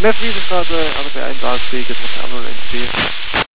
Left reason for the other bit inbound speakers, what's that on NC?